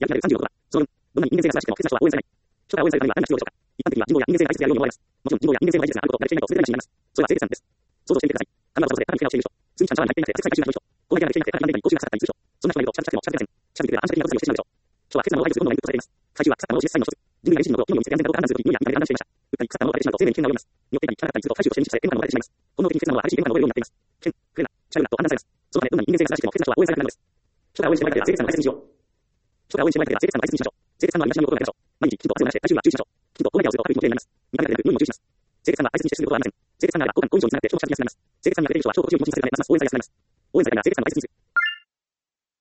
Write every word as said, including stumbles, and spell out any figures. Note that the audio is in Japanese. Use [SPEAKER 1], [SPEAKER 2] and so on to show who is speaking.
[SPEAKER 1] やる気なるさんじゅうろくは、その分、どんなに人間性が素晴らしくても、決断は応援されない。諸が応援されるためには何が必要でしょうか。一般的には人望や人間性が大切であるように思われます。もちろん人望や人間性の大事さがあること、誰一人が全てに知ります。それは清潔さです。想像してみてください。髪の毛をそれで肩に手をしている人。数日間シャワーに入っていなくて、汗かいていない人。この部屋で着ていなくて、髪の毛に口がかかったりする人。そんな人がいると、近づいても近づいても近づいてくれば反射的な物理をしてしまうでしょう。人は決断を相手するものがいるとされています。最終は腐ったものを示す際の一つ。人類が自身のことを企業に見せて安全かどうか判断するときに、意味や見た目で判断していました。うっかり腐ったものを食べてしまうと、生命に危険が及びます。によって危険なかったりすると、最終として認知され、変化のものが出てしまいます。本能的に決断は激しい変化の覚えるようになっています。剣、クレナ、チャルナと判断されます。そのため、どんなに人間性が素晴らしくても、決断は応援されなくなるのです。人が応援してもらいたければ、清潔さんの大切にしよう。人が応援してもらいたければ、清潔さんの大切にしましょう。清潔さんのありがしのことをやりましょう。毎日、きちんと汗を流して、体重は注意しましょう。きちんとこまめに合わせると、食べることになります。見た目だけでなく、良いも注意します。清潔さんが大切に接することはありません。清潔さんがあれば、好感、好印象につながって、消費者的になります。清潔さんが出ている人は、超心地よい気持ちにさせられます。応援されやすくなります。応援されたら清潔さんの大切にする。